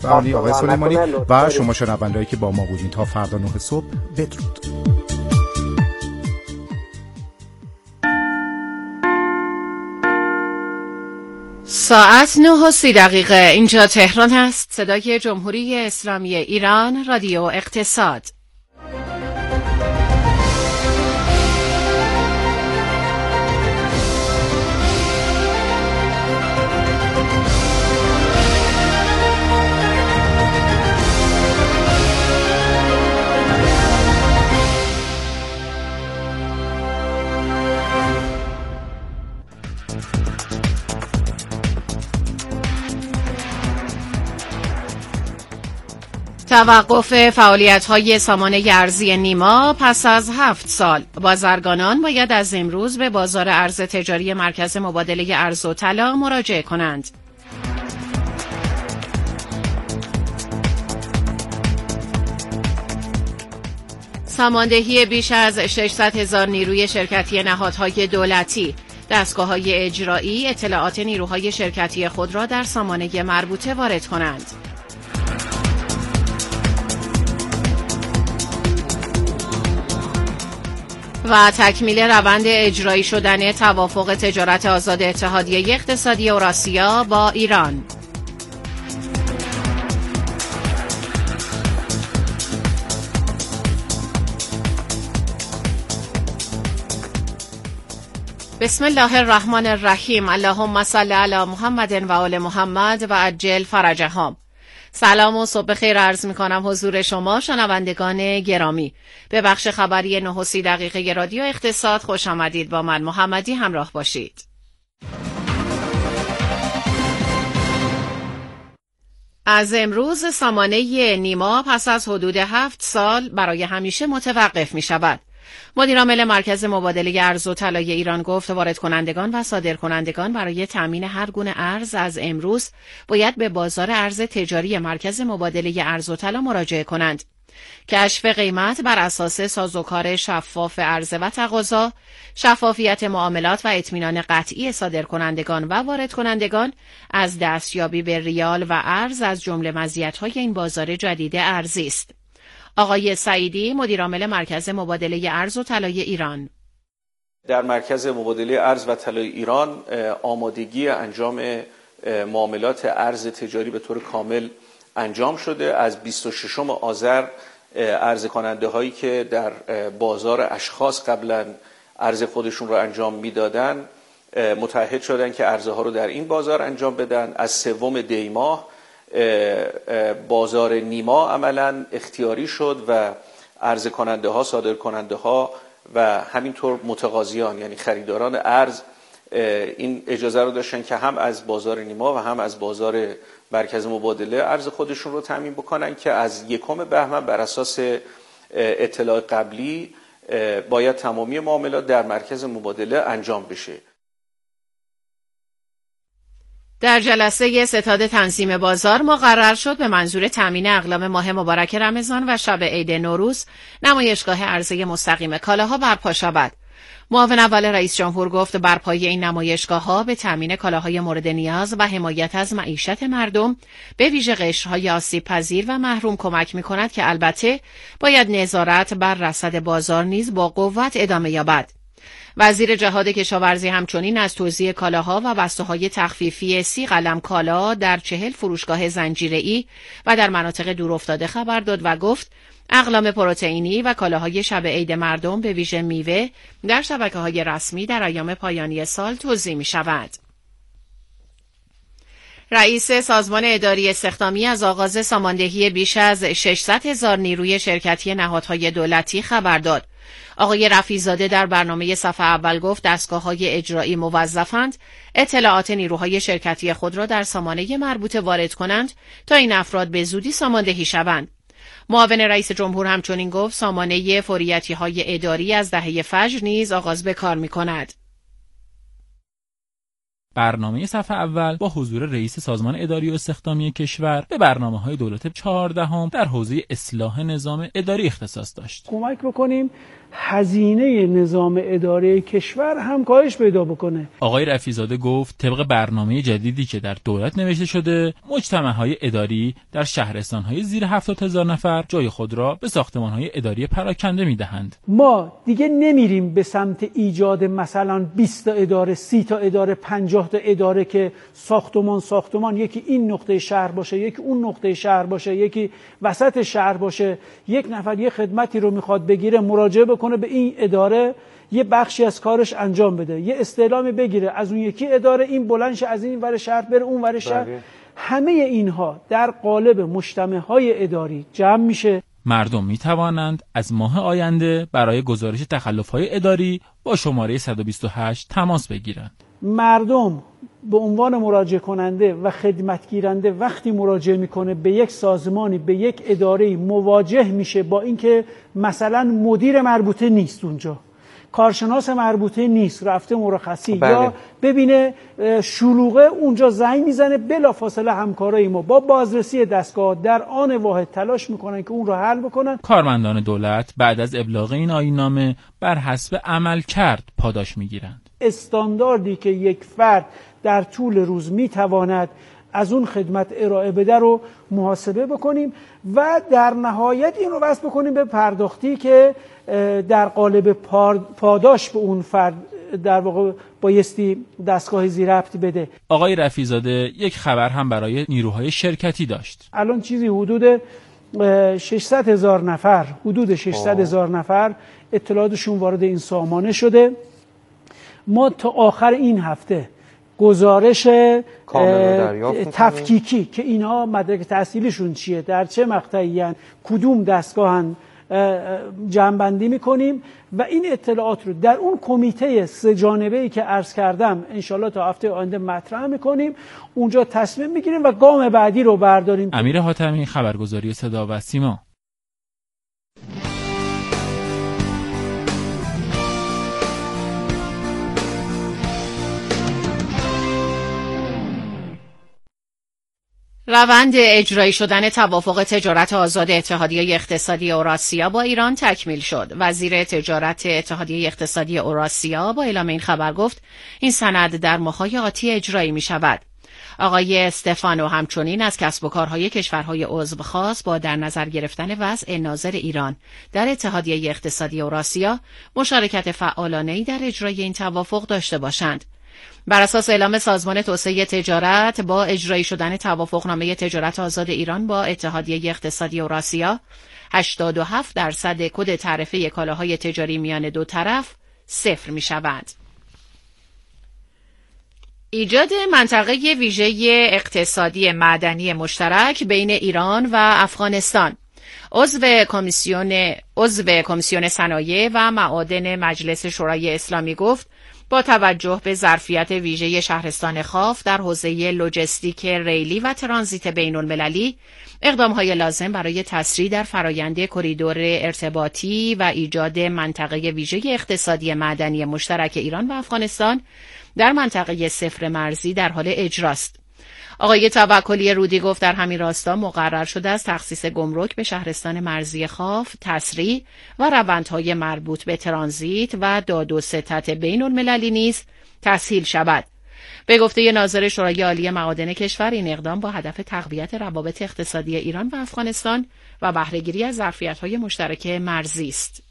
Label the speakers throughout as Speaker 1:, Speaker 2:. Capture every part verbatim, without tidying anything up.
Speaker 1: علی آقای سلیمانی و شما شنوندهایی که با ما بودین. تا فردا نه صبح بدرود.
Speaker 2: ساعت نه و سی دقیقه اینجا تهران است. صدای جمهوری اسلامی ایران، رادیو اقتصاد. توقف فعالیت‌های سامانه ارزی نیما پس از هفت سال. بازرگانان باید از امروز به بازار ارز تجاری مرکز مبادله ارز و طلا مراجعه کنند. ساماندهی بیش از ششصد هزار نیروی شرکتی نهادهای دولتی، دستگاه‌های اجرایی اطلاعات نیروهای شرکتی خود را در سامانه مربوطه وارد کنند. و تکمیل روند اجرایی شدن توافق تجارت آزاد اتحادیه اقتصادی اوراسیا با ایران. بسم الله الرحمن الرحیم. اللهم صل علی محمد و آل محمد و عجل فرجهم. سلام و صبح خیر عرض می کنم حضور شما شنوندگان گرامی. به بخش خبری نه و سی دقیقه رادیو اقتصاد خوش آمدید. با من محمدی همراه باشید. از امروز سامانه نیما پس از حدود هفت سال برای همیشه متوقف می شود. مدیرعامل مرکز مبادله ارز و طلای ایران گفت وارد کنندگان و صادر کنندگان برای تامین هر گونه ارز از امروز باید به بازار ارز تجاری مرکز مبادله ارز و طلا مراجعه کنند. کشف قیمت بر اساس سازوکار شفاف عرضه و تقاضا، شفافیت معاملات و اطمینان قطعی صادر کنندگان و وارد کنندگان از دستیابی به ریال و ارز از جمله مزیت‌های این بازار جدید ارزی است. آقای سعیدی، مدیرعامل مرکز مبادله ارز و طلای ایران:
Speaker 3: در مرکز مبادله ارز و طلای ایران آمادگی انجام معاملات ارز تجاری به طور کامل انجام شده. از بیست و ششم آذر عرضه کننده هایی که در بازار اشخاص قبلا عرضه خودشون رو انجام میدادن متعهد شدن که عرضه ها رو در این بازار انجام بدن. از سوم دی ماه بازار نیما عملا اختیاری شد و عرضه کننده ها، صادر کننده ها و همینطور متقاضیان یعنی خریداران ارز این اجازه رو داشتن که هم از بازار نیما و هم از بازار مرکز مبادله ارز خودشون رو تامین بکنن که از یکم بهمن بر اساس اطلاع قبلی باید تمامی معاملات در مرکز مبادله انجام بشه.
Speaker 2: در جلسه ستاد تنظیم بازار مقرر شد به منظور تامین اقلام ماه مبارک رمضان و شب عید نوروز نمایشگاه عرضه مستقیم کالاها برپا شود. معاون اول رئیس جمهور گفت برپایی این نمایشگاه‌ها به تامین کالاهای مورد نیاز و حمایت از معیشت مردم به ویژه قشرهای آسیب پذیر و محروم کمک می‌کند که البته باید نظارت بر رصد بازار نیز با قوت ادامه یابد. وزیر جهاد کشاورزی همچنین از توزیع کالاها و بسته‌های تخفیفی سی قلم کالا در چهل فروشگاه زنجیره‌ای و در مناطق دورافتاده خبر داد و گفت اقلام پروتئینی و کالاهای شب عید مردم به ویژه میوه در شبکه‌های رسمی در ایام پایانی سال توزیع می‌شود. رئیس سازمان اداری استخدامی از آغاز ساماندهی بیش از ششصد هزار نیروی شرکتی نهادهای دولتی خبر داد. آقای رفیع‌زاده در برنامه صفحه اول گفت دستگاه‌های اجرایی موظفند اطلاعات نیروهای شرکتی خود را در سامانه مربوطه وارد کنند تا این افراد به زودی ساماندهی شوند. معاون رئیس جمهور همچنین گفت سامانه فوریتی‌های اداری از دهه فجر نیز آغاز به کار می‌کند.
Speaker 4: برنامه صفحه اول با حضور رئیس سازمان اداری و استخدامی کشور به برنامه‌های دولت چهاردهم در حوزه اصلاح نظام اداری اختصاص داشت.
Speaker 5: کمک بکنیم هزینه نظام اداره کشور هم کاهش پیدا بکنه.
Speaker 4: آقای رفیع‌زاده گفت طبق برنامه جدیدی که در دولت نوشته شده، مجتمع‌های اداری در شهرستان‌های زیر هفتاد هزار نفر جای خود را به ساختمان‌های اداری پراکنده می‌دهند.
Speaker 5: ما دیگه نمیریم به سمت ایجاد مثلا بیست تا اداره، سی تا اداره، پنجاه تا اداره که ساختمان ساختمان یکی این نقطه شهر باشه، یکی اون نقطه شهر باشه، یکی وسط شهر باشه. یک نفر یه خدمتی رو میخواد بگیره، مراجعه بکنه به این اداره، یه بخشی از کارش انجام بده، یه استعلامی بگیره از اون یکی اداره، این بلندش از این ور شهر بره اون ور شهر. همه اینها در قالب مجتمع‌های اداری جمع میشه.
Speaker 4: مردم می توانند از ماه آینده برای گزارش تخلف‌های اداری با شماره صد و بیست و هشت تماس بگیرند.
Speaker 5: مردم به عنوان مراجعه کننده و خدمت گیرنده وقتی مراجعه میکنه به یک سازمانی، به یک اداره، مواجه میشه با اینکه مثلا مدیر مربوطه نیست اونجا، کارشناس مربوطه نیست، رفته مرخصی،
Speaker 3: بله.
Speaker 5: یا ببینه شلوغه اونجا زنگ میزنه، بلافاصله همکارای ما با بازرسی دستگاه در آن واحد تلاش میکنن که اون رو حل بکنن.
Speaker 4: کارمندان دولت بعد از ابلاغ این آیین‌نامه بر حسب عمل کرد پاداش میگیرند.
Speaker 5: استانداردی که یک فرد در طول روز میتواند از اون خدمت ارائه بده رو محاسبه بکنیم و در نهایت این رو وصل بکنیم به پرداختی که در قالب پاداش به اون فرد در واقع بایستی دستگاه زیربط بده.
Speaker 4: آقای رفیع‌زاده یک خبر هم برای نیروهای شرکتی داشت.
Speaker 5: الان چیزی حدود ششصد هزار نفر حدود ششصد هزار نفر اطلاعاتشون وارد این سامانه شده. ما تا آخر این هفته گزارش تفکیکی که اینها مدرک تحصیلیشون چیه، در چه مقطعی هن، کدوم دستگاهن، جمع‌بندی میکنیم و این اطلاعات رو در اون کمیته سه جانبه‌ای که عرض کردم انشالله تا هفته آینده مطرح میکنیم. اونجا تصمیم میگیریم و گام بعدی رو برداریم.
Speaker 4: امیر حاتمی، خبرگزاری صدا و سیما.
Speaker 2: روند اجرایی شدن توافق تجارت آزاد اتحادیه اقتصادی اوراسیا با ایران تکمیل شد. وزیر تجارت اتحادیه اقتصادی اوراسیا با اعلام این خبر گفت این سند در ماه‌های آتی اجرایی می شود. آقای استفانو همچنین از کسب و کارهای کشورهای عضو خواست با در نظر گرفتن وضع ناظر ایران در اتحادیه اقتصادی اوراسیا مشارکت فعالانه‌ای در اجرای این توافق داشته باشند. بر اساس اعلام سازمان توسعه تجارت، با اجرایی شدن توافقنامه تجارت آزاد ایران با اتحادیه اقتصادی اوراسیا، هشتاد و هفت درصد کد تعرفه کالاهای تجاری میان دو طرف صفر می شود. ایجاد منطقه ویژه اقتصادی معدنی مشترک بین ایران و افغانستان. عضو کمیسیون عضو کمیسیون صنایع و معادن مجلس شورای اسلامی گفت با توجه به ظرفیت ویژه شهرستان خاف در حوزه لوجستیک ریلی و ترانزیت بین المللی، اقدام‌های لازم برای تسریع در فرایند کریدور ارتباطی و ایجاد منطقه ویژه اقتصادی معدنی مشترک ایران و افغانستان در منطقه صفر مرزی در حال اجراست. آقای توکلی رودی گفت در همین راستا مقرر شده از تخصیص گمرک به شهرستان مرزی خاف تسریع و روندهای مربوط به ترانزیت و داد و ستد بین المللی نیز تسهیل شود. به گفته ناظر شورای عالی معادن کشور، این اقدام با هدف تقویت روابط اقتصادی ایران و افغانستان و بهره‌گیری از ظرفیت‌های مشترک مرزی است.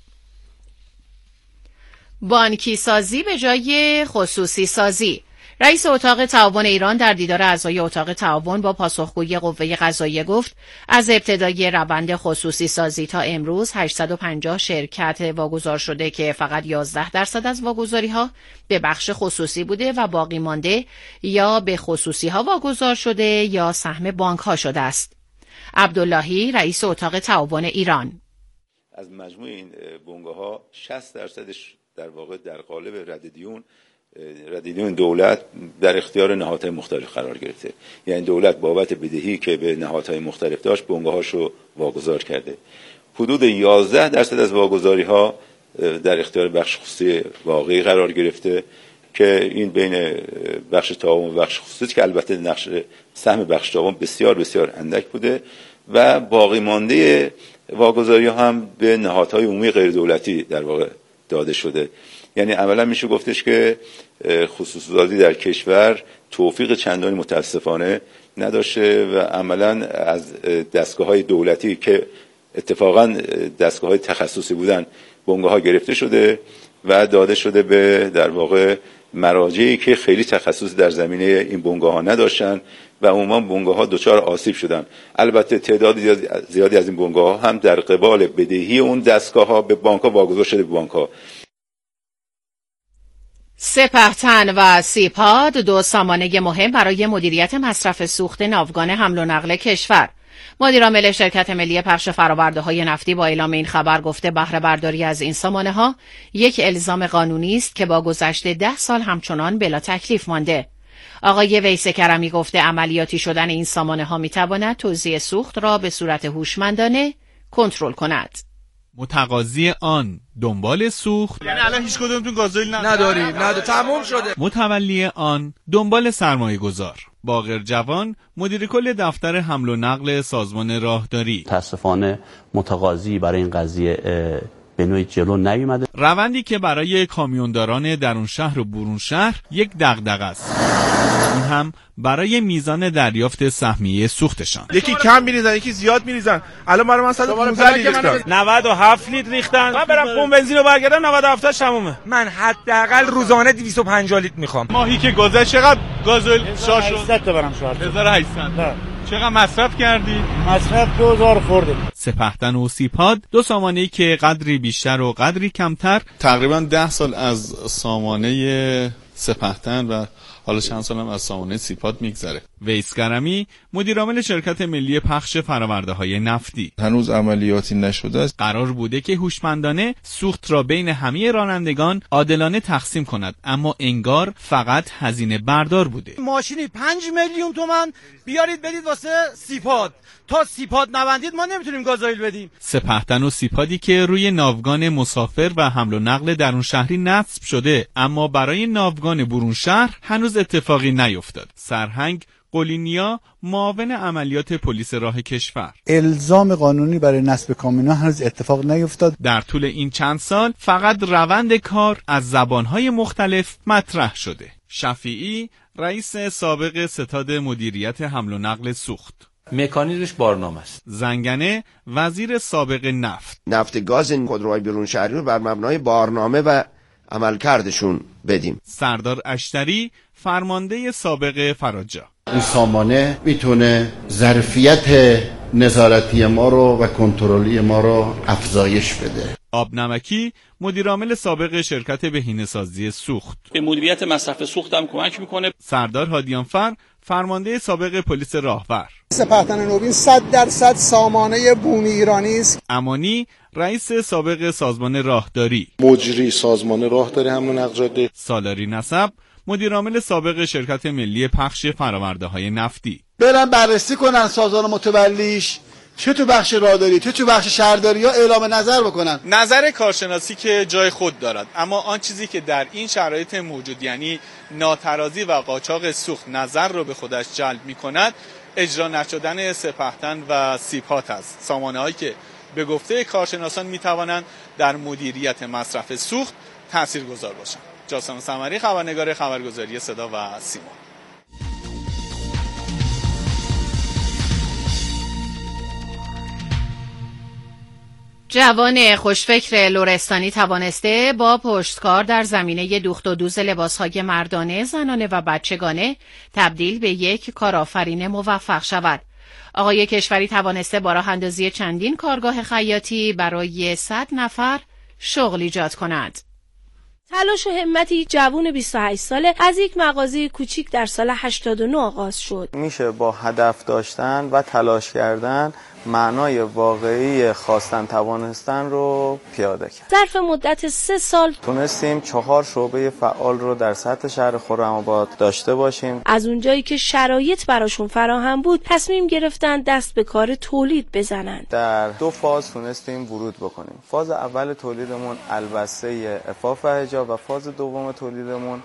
Speaker 2: بانکی سازی به جای خصوصی سازی. رئیس اتاق تعاون ایران در دیدار اعضای اتاق تعاون با پاسخگویی قوه قضاییه گفت از ابتدای روند خصوصی سازی تا امروز هشتصد و پنجاه شرکت واگذار شده که فقط یازده درصد از واگذاری‌ها به بخش خصوصی بوده و باقی مانده یا به خصوصی‌ها واگذار شده یا سهم بانک‌ها شده است. عبداللهی، رئیس اتاق تعاون ایران:
Speaker 6: از مجموع این بنگاه‌ها شصت درصدش در واقع در قالب رد دیون ردیدون دولت در اختیار نهادهای مختلف قرار گرفته. یعنی دولت بابت بدهی که به نهادهای مختلف داشت بنگاهاشو واگذار کرده. حدود یازده درصد از واگذاری‌ها در اختیار بخش خصوصی واقعی قرار گرفته که این بین بخش تعاون و بخش خصوصی که البته نقش سهم بخش تعاون بسیار بسیار اندک بوده و باقی مانده واگذاری هم به نهادهای عمومی غیر دولتی در واقع داده شده. یعنی عملا میشه گفتش که خصوصی‌سازی در کشور توفیق چندانی متاسفانه نداشته و عملا از دستگاه‌های دولتی که اتفاقا دستگاه‌های تخصصی بودن بنگاه‌ها گرفته شده و داده شده به در واقع مراجعی که خیلی تخصص در زمینه این بنگاه‌ها نداشتن و عموما بنگاه‌ها دچار آسیب شدن. البته تعداد زیادی از این بنگاه‌ها هم در قبال بدهی اون دستگاه‌ها به بانک‌ها واگذار شده به بانک‌ها.
Speaker 2: سپهتن و سیپاد دو سامانه مهم برای مدیریت مصرف سوخت ناوگان حمل و نقل کشور. مدیرعامل شرکت ملی پخش فرآورده‌های نفتی با اعلام این خبر گفته بهره برداری از این سامانه ها یک الزام قانونی است که با گذشت ده سال همچنان بلا تکلیف مانده. آقای ویس کرمی گفته عملیاتی شدن این سامانه ها میتواند توزیع سوخت را به صورت هوشمندانه کنترل کند.
Speaker 7: متقاضی آن دنبال سوخت،
Speaker 8: یعنی الان هیچ کدومتون گازوئیل
Speaker 9: نداریم، نداره، تموم شده.
Speaker 7: متولی آن دنبال سرمایه گذار. باقر جوان مدیر کل دفتر حمل و نقل سازمان راهداری:
Speaker 10: متاسفانه متقاضی برای این قضیه به نوعی جلو نیومده.
Speaker 7: روندی که برای کامیونداران درون شهر و برون شهر یک دغدغه است، اون هم برای میزان دریافت سهمیه سوختشان.
Speaker 8: یکی کم میریزن، یکی زیاد میریزن. الان برای من صد و پانزده لیتر
Speaker 11: نود و هفت لیتر ریختن. من برم پمپ بنزین رو برگردم نود و هفت تاش تمومه.
Speaker 9: من حداقل روزانه دویست و پنجاه لیتر میخوام.
Speaker 7: ماهی که گذشت چقدر گازوئیل شارژ شد؟
Speaker 11: هشتصد تا برام شارژ.
Speaker 7: هزار و هشتصد. چقدر مصرف کردی؟
Speaker 11: مصرف دو هزار خورده.
Speaker 7: سپهتن و سیپاد دو سامانه‌ای که قدری بیشتر و قدری کمتر،
Speaker 12: تقریبا ده سال از سامانه سپهتن و حالا چند سال هم از سامانه سیپاد میگذره.
Speaker 7: ویس کرمی مدیرعامل شرکت ملی پخش فرآورده‌های نفتی:
Speaker 12: هنوز عملیاتی نشده است.
Speaker 7: قرار بوده که هوشمندانه سوخت را بین همه رانندگان عادلانه تقسیم کند، اما انگار فقط هزینه بردار بوده.
Speaker 9: ماشینی پنج میلیون تومان بیارید بدید واسه سیپاد، تا سیپاد نبندید ما نمیتونیم گازوئیل بدیم.
Speaker 7: سپهتن و سیپادی که روی ناوگان مسافر و حمل و نقل درون شهری نصب شده، اما برای ناوگان برون شهر هنوز اتفاقی نیفتاد. سرهنگ قلینیا معاون عملیات پلیس راه کشور:
Speaker 13: الزام قانونی برای نصب کامیون‌ها هنوز اتفاق نیفتاد.
Speaker 7: در طول این چند سال فقط روند کار از زبانهای مختلف مطرح شده. شفیعی رئیس سابق ستاد مدیریت حمل و نقل سوخت:
Speaker 14: مکانیزمش بارنامه است.
Speaker 7: زنگنه وزیر سابق نفت:
Speaker 15: نفت گاز این خودروهای برون شهری رو بر مبنای بارنامه و عملکردشون بدیم.
Speaker 7: سردار اشتری فرمانده سابق فراجا:
Speaker 16: این سامانه میتونه ظرفیت نظارتی ما رو و کنترلی ما رو افزایش بده.
Speaker 7: آبنمکی مدیرعامل سابق شرکت بهینه‌سازی سوخت:
Speaker 17: به مدیریت مصرف سوخت هم کمک میکنه.
Speaker 7: سردار هادیانفر فرمانده سابق پلیس راهور:
Speaker 18: سپهتن نوین صد درصد سامانه بومی ایرانی است.
Speaker 7: امانی رئیس سابق سازمان راهداری:
Speaker 19: مجری سازمان راهداری حمل و نقل جاده.
Speaker 7: سالاری نسب مدیرعامل سابق شرکت ملی پخش فرآورده‌های نفتی:
Speaker 13: برن بررسی کنن سازمان متولیش، چه تو بخش راهداری چه تو بخش شهرداری ها اعلام نظر بکنن.
Speaker 8: نظر کارشناسی که جای خود دارد، اما آن چیزی که در این شرایط موجود، یعنی ناترازی و قاچاق سوخت، نظر رو به خودش جلب می‌کند، اجرا نشدن سپهتن و سیپاد است. سامانه‌هایی که به گفته کارشناسان می‌توانند در مدیریت مصرف سوخت تاثیرگذار باشند. جاسم سمری، خبرنگار خبرگزاری صدا و سیما.
Speaker 2: جوان خوشفکر لرستانی توانسته با پشتکار در زمینه دوخت و دوز لباسهای مردانه، زنانه و بچگانه تبدیل به یک کارآفرین موفق شود. آقای کشوری توانسته با راه اندازی چندین کارگاه خیاطی برای صد نفر شغل ایجاد کند.
Speaker 20: تلاش و همتی جوان بیست و هشت ساله از یک مغازه کوچیک در سال هشتاد و نه آغاز شد.
Speaker 21: میشه با هدف داشتن و تلاش کردن معنای واقعی خواستن توانستن رو پیاده کرد.
Speaker 20: ظرف مدت سه سال
Speaker 21: تونستیم چهار شعبه فعال رو در سطح شهر خرم‌آباد داشته باشیم.
Speaker 20: از اونجایی که شرایط براشون فراهم بود تصمیم گرفتن دست به کار تولید بزنن.
Speaker 21: در دو فاز تونستیم ورود بکنیم. فاز اول تولیدمون البسه عفاف و حجاب و فاز دوم تولیدمون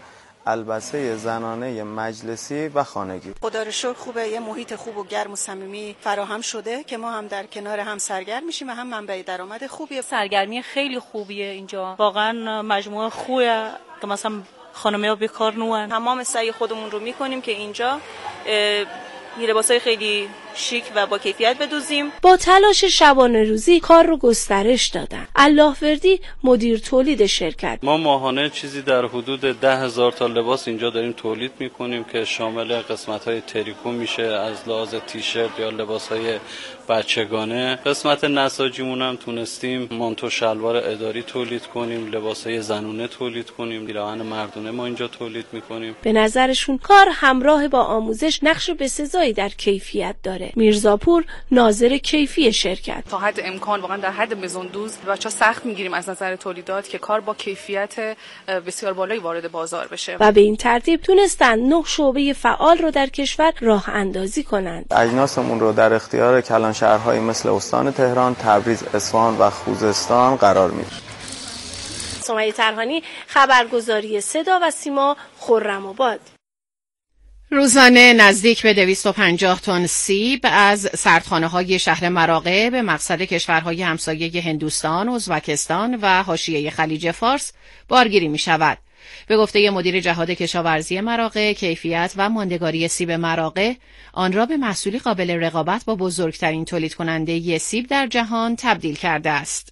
Speaker 21: البسه زنانه مجلسی و خانگی.
Speaker 1: خدا رو شکر خوبه، یه محیط خوب و گرم و صمیمی فراهم شده که ما هم در کنار هم سرگرم میشیم و هم منبع درآمد خوبیه.
Speaker 22: سرگرمی خیلی خوبیه اینجا، واقعا مجموعه خوبه که مثلا خانم‌ها بیکار نوان.
Speaker 1: تمام سعی خودمون رو میکنیم که اینجا یه لباسای خیلی شیک و با کیفیت بدوزیم.
Speaker 20: با تلاش شبانه روزی کار رو گسترش دادن. اللهوردی مدیر تولید شرکت:
Speaker 23: ما ماهانه چیزی در حدود ده هزار تا لباس اینجا داریم تولید میکنیم که شامل قسمت‌های تریکو میشه، از لحاظ تیشرت یا لباس‌های بچگانه. قسمت نساجیمون هم تونستیم مانتو شلوار اداری تولید کنیم، لباس‌های زنونه تولید کنیم، پیراهن مردونه ما اینجا تولید میکنیم.
Speaker 20: به نظرشون کار همراه با آموزش نقش بسزایی در کیفیت داره. میرزاپور ناظر کیفی شرکت:
Speaker 24: تا حد امکان واقعا در حد مزوندوز بچا سخت میگیریم از نظر تولیدات که کار با کیفیت بسیار بالایی وارد بازار بشه
Speaker 20: و به این ترتیب تونستن نه شعبه فعال رو در کشور راه اندازی کنند.
Speaker 21: اجناسمون رو در اختیار کلانشهرهایی مثل استان تهران، تبریز، اصفهان و خوزستان قرار میدیم.
Speaker 20: سمیه طرحانی، خبرگزاری صدا و سیما، خرم‌آباد.
Speaker 2: روزانه نزدیک به دویست و پنجاه تن سیب از سردخانه‌های شهر مراغه به مقصد کشورهای همسایه هندوستان، ازبکستان و حاشیه خلیج فارس بارگیری می شود. به گفته مدیر جهاد کشاورزی مراغه، کیفیت و ماندگاری سیب مراغه آن را به محصولی قابل رقابت با بزرگترین تولید کننده سیب در جهان تبدیل کرده است.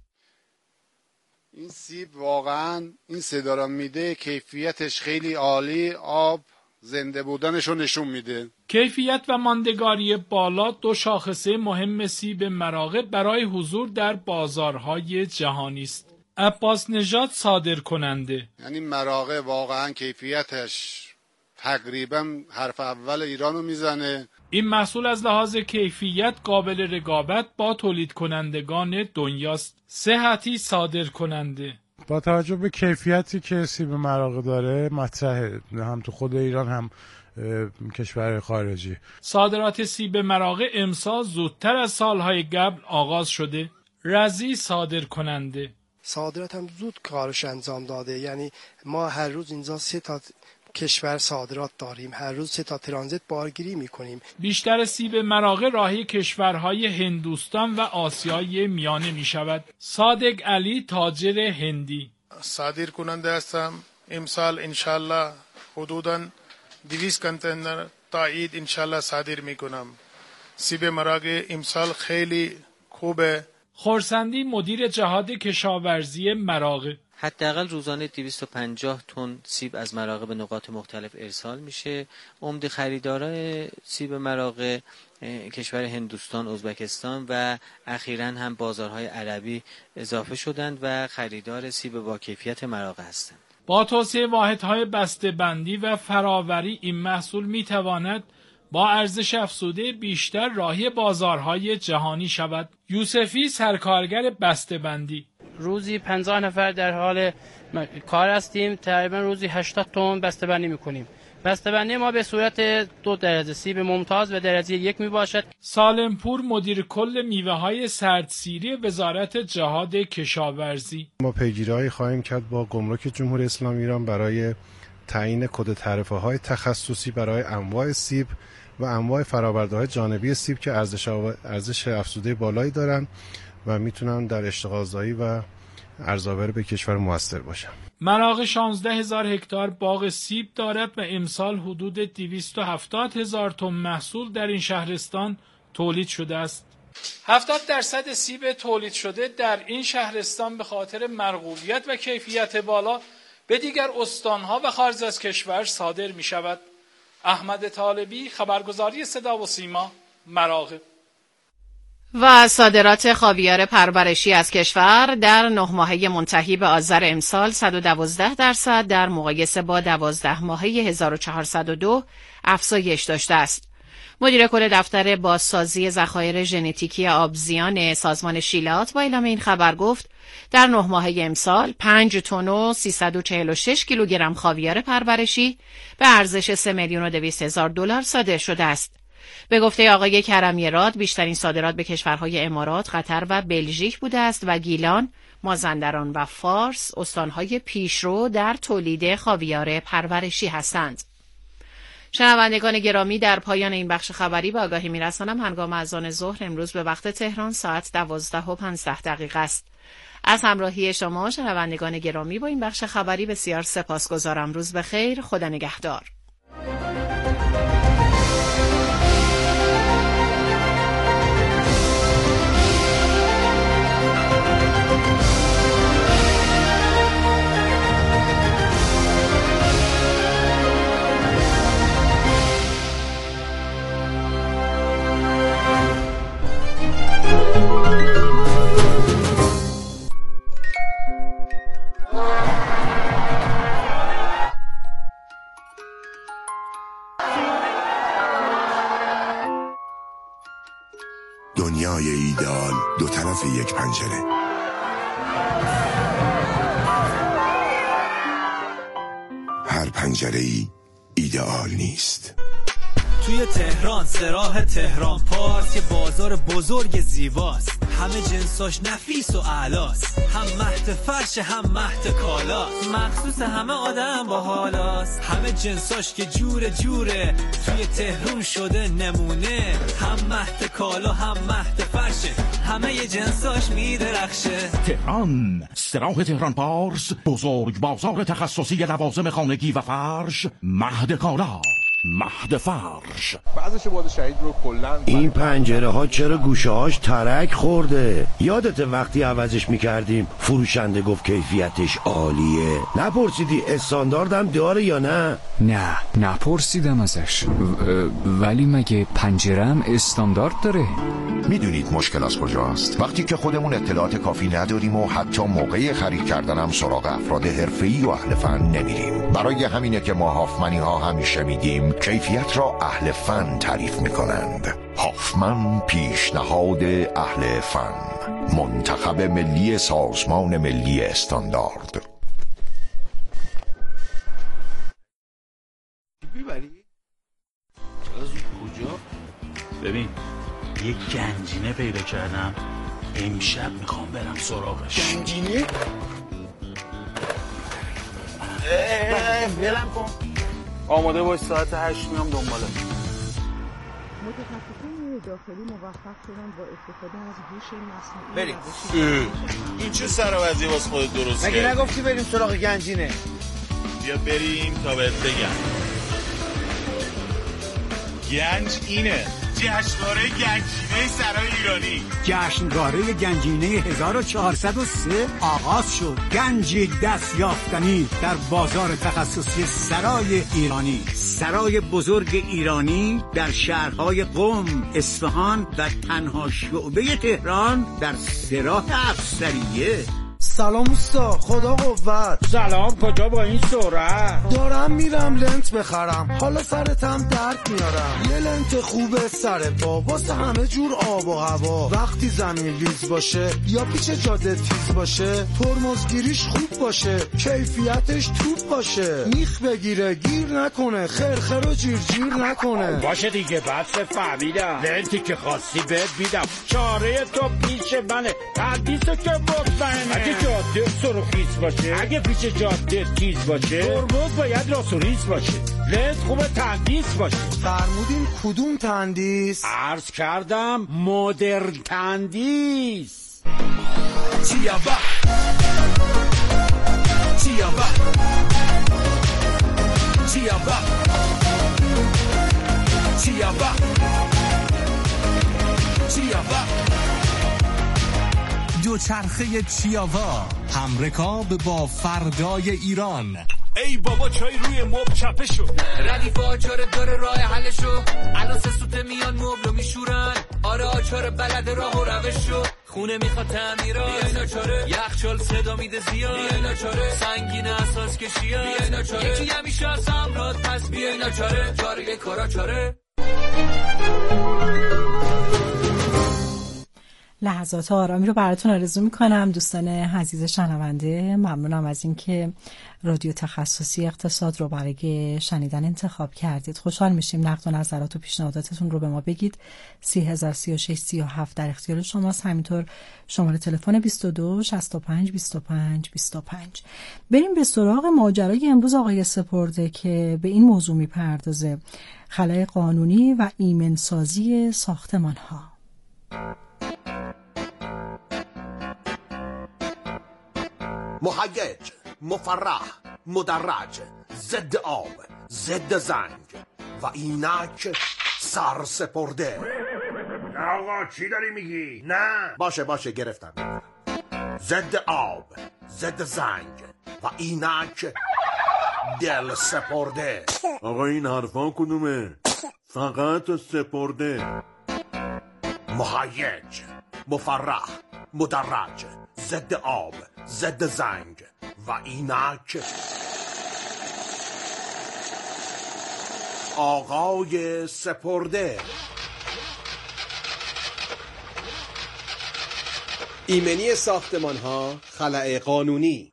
Speaker 13: این سیب واقعا این صدا را میده، کیفیتش خیلی عالی، آب زنده بودنش رو نشون میده.
Speaker 25: کیفیت و ماندگاری بالا دو شاخصه مهم سیب مراغه برای حضور در بازارهای جهانی است. عباس نژاد صادر کننده:
Speaker 13: یعنی مراغه واقعا کیفیتش تقریبا حرف اول ایرانو میزنه.
Speaker 25: این محصول از لحاظ کیفیت قابل رقابت با تولید کنندگان دنیاست. صحتی صادر کننده:
Speaker 26: با توجه به کیفیتی که سیب مراغه داره مطرحه هم تو خود ایران هم کشور خارجی.
Speaker 25: صادرات سیب مراغه امسال زودتر از سالهای قبل آغاز شده. رضی صادر کننده:
Speaker 18: صادرات هم زود کارش انجام داده، یعنی ما هر روز اینجا سه تا کشور صادرات داریم، هر روز سه تا ترانزیت بارگیری میکنیم.
Speaker 25: بیشتر سیب مراغه راهی کشورهای هندوستان و آسیای میانه می شود. صادق علی تاجر هندی:
Speaker 19: صادر کننده هستم. امسال انشالله حدوداً دویست کنتینر تا عید انشالله صادر میکنم. سیب مراغه امسال خیلی خوبه.
Speaker 25: خورسندی مدیر جهاد کشاورزی مراغه:
Speaker 27: حداقل روزانه دویست و پنجاه تن سیب از مراغه به نقاط مختلف ارسال میشه. عمده خریداران سیب مراغه کشور هندوستان، ازبکستان و اخیراً هم بازارهای عربی اضافه شدند و خریدار سیب با کیفیت مراغه هستند.
Speaker 25: با توسعه واحدهای بسته‌بندی و فراوری این محصول میتواند با ارزش افزوده بیشتر راهی بازارهای جهانی شود. یوسفی سرکارگر بسته‌بندی:
Speaker 28: روزی پنجاه نفر در حال کار هستیم، تقریبا روزی هشتاد تن بسته‌بندی میکنیم. بسته‌بندی ما به صورت دو درجه، سیب ممتاز و درجه یک می باشد.
Speaker 25: سالمپور مدیر کل میوه های سردسیری وزارت جهاد کشاورزی:
Speaker 26: ما پیگیری خواهیم کرد با گمرک جمهوری اسلامی ایران برای تعیین کد تعرفه های تخصصی برای انواع سیب و انواع فرآورده‌های جانبی سیب که ارزش ارزش افزوده بالایی دارند و میتونن در اشتغالزایی و ارزآوری به کشور موثر باشن.
Speaker 25: مراغه شانزده هزار هکتار باغ سیب دارد و امسال حدود دویست و هفتاد هزار تن محصول در این شهرستان تولید شده است. هفتاد درصد سیب تولید شده در این شهرستان به خاطر مرغوبیت و کیفیت بالا به دیگر استانها و خارج از کشور صادر می شود. احمد طالبی، خبرگزاری صدا و سیما، مراغه.
Speaker 2: و صادرات خاویار پرورشی از کشور در نه ماهه منتهی به آذر امسال صد و دوازده درصد در مقایسه با دوازده ماهه هزار و چهارصد و دو افزایش داشته است. مدیر کل دفتر بازسازی ذخایر ژنتیکی آبزیان سازمان شیلات با اعلام این خبر گفت در نه ماهه امسال پنج تن و سیصد و چهل و شش کیلوگرم خاویار پرورشی به ارزش سه میلیون و دویست هزار دلار صادر شده است. به گفته آقای کرمی راد بیشترین صادرات به کشورهای امارات، قطر و بلژیک بوده است و گیلان، مازندران و فارس استانهای پیشرو در تولید خاویار پرورشی هستند. شنوندگان گرامی، در پایان این بخش خبری به آگاهی می‌رسانم هنگام اذان ظهر امروز به وقت تهران ساعت دوازده و پانزده دقیقه است. از همراهی شما شنوندگان گرامی با این بخش خبری بسیار سپاسگزارم. روز بخیر، خدا نگهدار.
Speaker 3: دنیای ایدئال دو طرف یک پنجره. هر پنجره‌ای ایدئال نیست.
Speaker 4: توی تهران سراح تهران پارس یه بازار بزرگ زیباست، همه جنساش نفیس و اعلاست، هم مهد فرش هم مهد کالاست، مخصوص همه آدم با حالاست، همه جنساش که جور جوره توی تهران شده نمونه، هم مهد کالا هم مهد فرشه، همه ی جنساش میدرخشه.
Speaker 5: تهران سراح تهران پارس، بزرگ بازار تخصصی لوازم خانگی و فرش، مهد کالا، مهد فرش.
Speaker 6: بعضش باد شهید رو کلن.
Speaker 15: این پنجره ها چرا گوشه هاش ترک خورده؟ یادت وقتی عوضش میکردیم فروشنده گفت کیفیتش عالیه؟ نپرسیدی استانداردم داره یا نه؟
Speaker 9: نه نپرسیدم ازش، ولی مگه پنجره‌ام استاندارد داره؟
Speaker 3: میدونید مشکل از کجاست؟ وقتی که خودمون اطلاعات کافی نداریم و حتی موقع خرید کردنم سراغ افراد حرفه‌ای و اهل فن نمیریم. برای همینه که ما هافمنی ها همیشه میگیم کیفیت را اهل فن تعریف میکنند. هافمن پیشنهاد اهل فن، منتخب ملی سازمان ملی استاندارد.
Speaker 5: میبری؟ چرا زود کجا؟
Speaker 10: ببین یک گنجینه پیدا کردم، امشب میخوام برم سراغش.
Speaker 5: گنجینه؟
Speaker 10: بلم کن. آماده باش، ساعت هشت میام دنباله.
Speaker 11: متخصصین داخلی موفق شدن با استفاده از هوش مصنوعی.
Speaker 10: بریم. این چه سراوزی واسه خودت درست کردی؟
Speaker 5: مگه نگفتی بریم سراغ گنجینه؟
Speaker 10: بیا بریم تا بهت بگم. گنج اینه، جشنواره گنجینه سرای ایرانی.
Speaker 12: جشنواره گنجینه هزار و چهارصد و سه آغاز شد. گنجی دست یافتنی در بازار تخصصی سرای ایرانی. سرای بزرگ ایرانی در شهرهای قم، اصفهان و تنها شعبه تهران در سراح افسریه.
Speaker 29: سلام اوستا، خدا قوت.
Speaker 12: سلام، کجا با این سرعت؟
Speaker 29: دارم میرم لنت بخرم، حالا سرتم درد میارم. یه لنت خوبه سر پا واسه همه جور آب و هوا. وقتی زمین ریز باشه یا پیچ جاده تیز باشه، ترمزگیریش خوب باشه، کیفیتش توپ باشه، میخ بگیره گیر نکنه، خرخر و جیر جیر نکنه.
Speaker 12: باشه دیگه، بس فهمیدم. لنتی که خواستی بهت میدم، چاره تو پیش منه، تردیسو که مطمئنه. اگه جاده سرخیز باشه، اگه پیچ جاده تیز باشه، ترمز باید راست و ریز باشه، لنت خوبه تندیس باشه.
Speaker 29: فرمودین کدوم تندیس؟
Speaker 12: عرض کردم مدرن تندیس.
Speaker 4: چیابا چیابا چیابا چیابا چیابا
Speaker 30: دوچرخه چیاوا، همرکاب با فردای ایران.
Speaker 4: ای بابا چای روی مبل چپه شو، ردیف آچار داره راه حلشو، الان سه سوته میان مبلو میشورن، آره آچار بلد راه و روشو، خونه میخواد تعمیرات بیای ناچاره، یخچال صدا میده زیاد بیای ناچاره، سنگین اساس کشیات بیای ناچاره، یکی همیشه از امراد پس بیای ناچاره، چاره کارا چاره.
Speaker 1: لحظات آرامی رو براتون آرزو میکنم. دوستان عزیز شنونده، ممنونم از اینکه رادیو تخصصی اقتصاد رو برای شنیدن انتخاب کردید. خوشحال میشیم نقد و نظرات و پیشنهاداتتون رو به ما بگید. سی هزار سی و شش سی و هفت در اختیار شماست. همینطور شماره تلفن بیست و دو شصت و پنج بیست و پنج بیست و پنج. بریم به سراغ ماجرای امروز آقای سپرده که به این موضوع میپردازه: خلأ قانونی و ایمنسازی ساختمان ها.
Speaker 7: مهیج، مفرح، مدرج، ضد آب، ضد زنگ و اینک سر سپرده.
Speaker 15: آقا چی داری میگی؟ نه
Speaker 7: باشه باشه گرفتم. ضد آب، ضد زنگ و اینک دل سپرده.
Speaker 15: آقا این حرفا کدومه؟ فقط سپرده.
Speaker 7: مهیج، مفرح، مدرج، ضد آب، ضد زنگ و اینک آقای سپرده.
Speaker 8: ایمنی ساختمان ها، خلأ قانونی.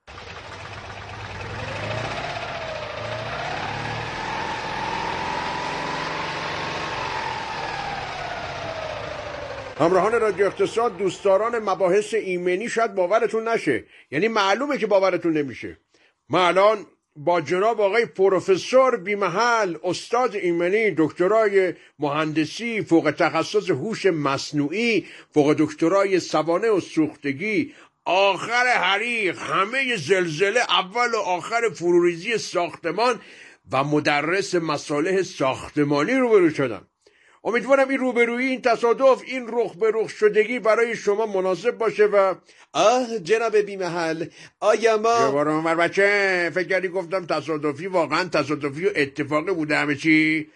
Speaker 15: همراهان رادیو اقتصاد، دوستداران مباحث ایمنی، شاید باورتون نشه، یعنی معلومه که باورتون نمیشه. ما الان با جناب آقای پروفسور بیمحل، استاد ایمنی، دکترای مهندسی، فوق تخصص هوش مصنوعی، فوق دکترای سوانح و سوختگی، آخر حریق، همه زلزله، اول و آخر فروریزی ساختمان و مدرس مصالح ساختمانی روبرو شدم. امیدوارم این روبرویی، این تصادف، این رخ به رخ شدگی برای شما مناسب باشه و
Speaker 8: آه جناب بیمحل، آیا ما
Speaker 15: یه بار عمر بچه فکر کردی گفتم تصادفی؟ واقعا تصادفی و اتفاقی بوده همه چی؟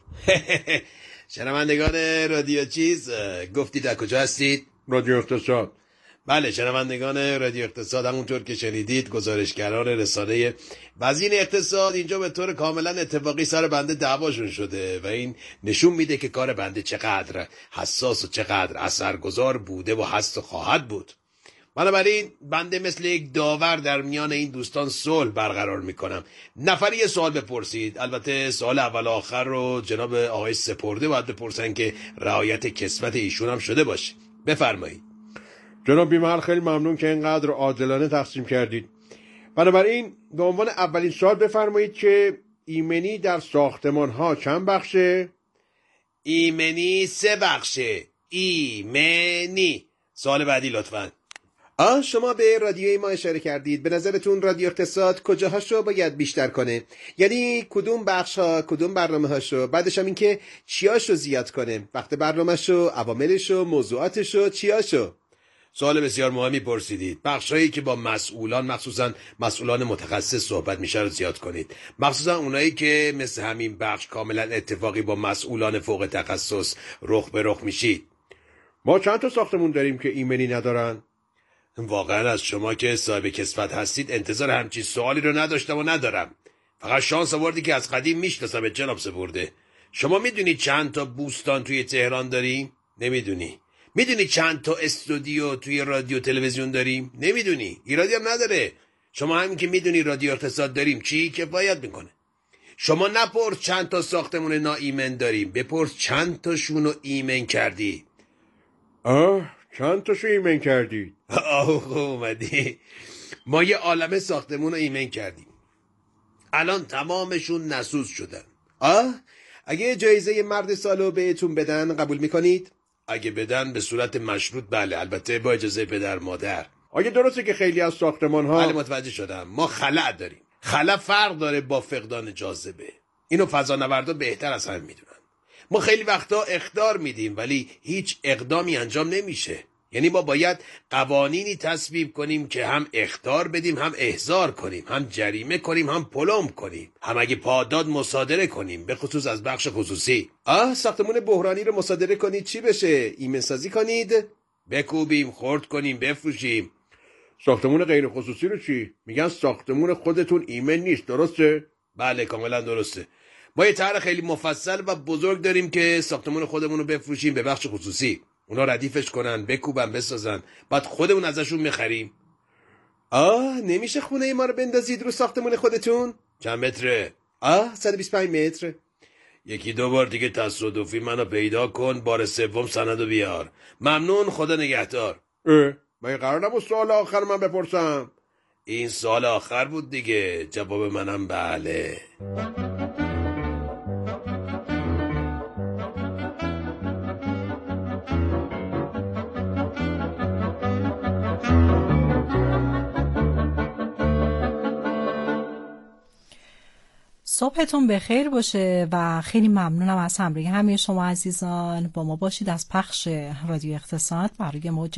Speaker 8: شنوندگان رادیو چیز، گفتید از کجا هستید؟
Speaker 15: رادیو اقتصاد.
Speaker 8: بله، شنوندگان رادیو اقتصاد، همونطور که شنیدید گزارشگران رسانه وزین اقتصاد اینجا به طور کاملا اتفاقی سر بنده دعواشون شده و این نشون میده که کار بنده چقدر حساس و چقدر اثرگذار بوده و هست و خواهد بود. بنابراین بنده مثل یک داور در میان این دوستان صلح برقرار میکنم. نفری یه سوال بپرسید. البته سوال اول آخر رو جناب آقای سپرده باید بپرسن که رعایت کسوت ایشون هم شده باشه. بفرمایید.
Speaker 15: جناب بیمحل، خیلی ممنون که اینقدر عادلانه تقسیم کردید. بنابراین به عنوان اولین سوال بفرمایید که ایمنی در ساختمان ها چند بخشه؟
Speaker 8: ایمنی سه بخشه. ایمنی. سوال بعدی لطفاً. آه شما به رادیوی ما اشاره کردید. به نظرتون رادیو اقتصاد کجاهاشو باید بیشتر کنه؟ یعنی کدوم بخش ها، کدوم برنامه هاشو، بعدش هم این که چیاشو زیاد کنه؟ وقت برنامهشو، عواملشو، موضوعاتشو، چیاشو؟ سوال بسیار مهمی پرسیدید. بخشایی که با مسئولان، مخصوصا مسئولان متخصص صحبت میشه رو زیاد کنید. مخصوصا اونایی که مثل همین بخش کاملا اتفاقی با مسئولان فوق تخصص رخ به رخ میشید.
Speaker 15: ما چند تا ساختمون داریم که ایمنی ندارن؟
Speaker 8: واقعا از شما که صاحب کسوت هستید انتظار همچین سوالی رو نداشتم و ندارم. فقط شانس آوردی که از قدیم میشناسم جناب سپرده. شما میدونی چند تا بوستان توی تهران داریم؟ نمیدونی. میدونی چند تا استودیو توی رادیو تلویزیون داریم؟ نمیدونی. ایرادی هم نداره. شما همین که میدونی رادیو اقتصاد داریم چی کفایت میکنه. شما نپرس چند تا ساختمون ناایمن داریم، بپرس چند تاشون رو ایمن کردی.
Speaker 15: آه چند تاشو ایمن کردی؟
Speaker 8: آه اومدی. ما یه عالمه ساختمون رو ایمن کردیم. الان تمامشون نسوز شدن. آه اگه جایزه مرد سالو بهتون بدن قبول میکنید؟ اگه بدن به صورت مشروط بله، البته با اجازه پدر مادر.
Speaker 15: آگه درسته که خیلی از ساختمان ها
Speaker 8: بله متوجه شدم. ما خلأ داریم. خلأ فرق داره با فقدان جاذبه. اینو فضانوردا بهتر از هم میدونن. ما خیلی وقتا اخطار میدیم ولی هیچ اقدامی انجام نمیشه. یعنی ما باید قوانینی تصویب کنیم که هم اخطار بدیم، هم احضار کنیم، هم جریمه کنیم، هم پلم کنیم، هم اگه پادداد مصادره کنیم، به خصوص از بخش خصوصی. آه ساختمون بحرانی رو مصادره کنید چی بشه؟ ایمن سازی کنید؟ بکوبیم، خرد کنیم، بفروشیم.
Speaker 15: ساختمون غیر خصوصی رو چی؟ میگن ساختمون خودتون ایمن نیست، درسته؟
Speaker 8: بله کاملا درسته. ما یه طرح خیلی مفصل و بزرگ داریم که ساختمون خودمون رو بفروشیم به بخش خصوصی. اونا ردیفش کنن، بکوبن، بسازن، بعد خودمون ازشون میخریم. آه نمیشه خونه ما رو بندازید رو ساختمون خودتون؟ چند متره؟ آه صد و بیست و پنج متر. یکی دو بار دیگه تصادفی منو پیدا کن، بار سوم سندو بیار. ممنون، خدا نگهدار.
Speaker 15: اه من قرار نبود سوال آخر من بپرسم؟
Speaker 8: این سوال آخر بود دیگه. جواب منم بله.
Speaker 1: صبحتون بخیر باشه و خیلی ممنونم از همراهی همه شما عزیزان. با ما باشید از پخش رادیو اقتصاد برای موج